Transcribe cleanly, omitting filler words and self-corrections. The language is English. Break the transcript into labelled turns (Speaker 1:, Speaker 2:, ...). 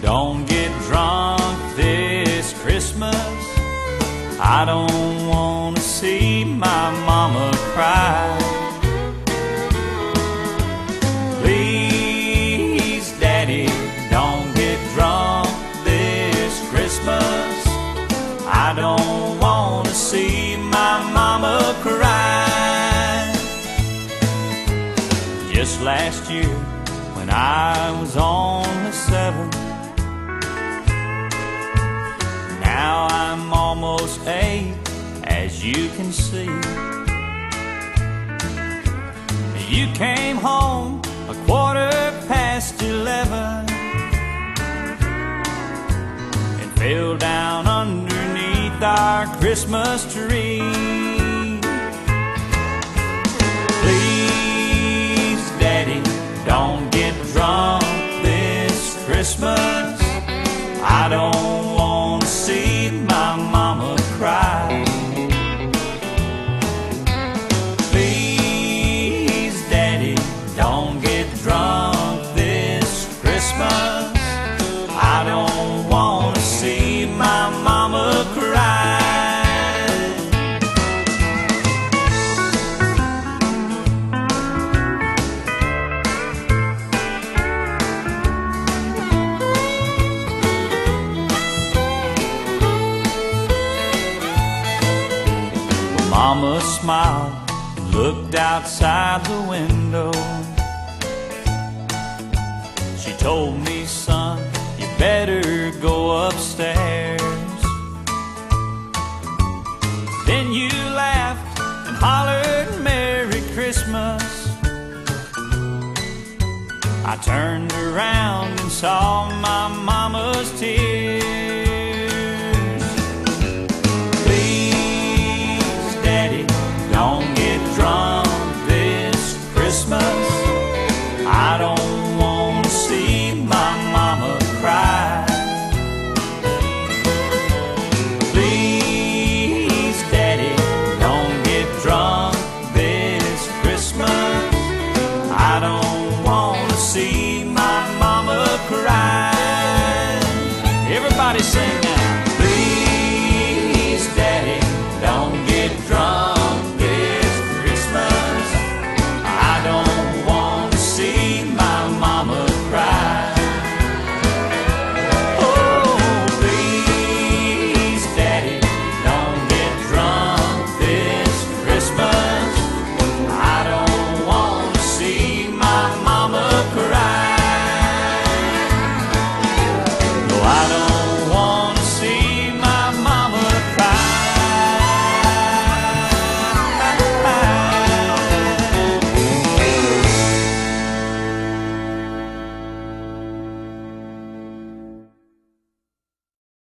Speaker 1: don't get drunk this Christmas. I don't want to see my mama cry. Please, Daddy, don't get drunk this Christmas. I don't want to see my mama cry. Just last year, when I was only 7, now I'm almost 8, as you can see. You came home 11:15 and fell down underneath our Christmas tree. Please, Daddy, don't get drunk this Christmas. I don't want to see my mama cry. Please, Daddy, don't get drunk this Christmas. I don't want to see my mama cry. Mama smiled and looked outside the window. She told me, son, you better go upstairs. Then you laughed and hollered, Merry Christmas. I turned around and saw my mama's tears. Don't get drunk this Christmas. I don't want to see my mama cry. Please, Daddy, don't get drunk this Christmas. I don't want to see my mama cry. Everybody sing.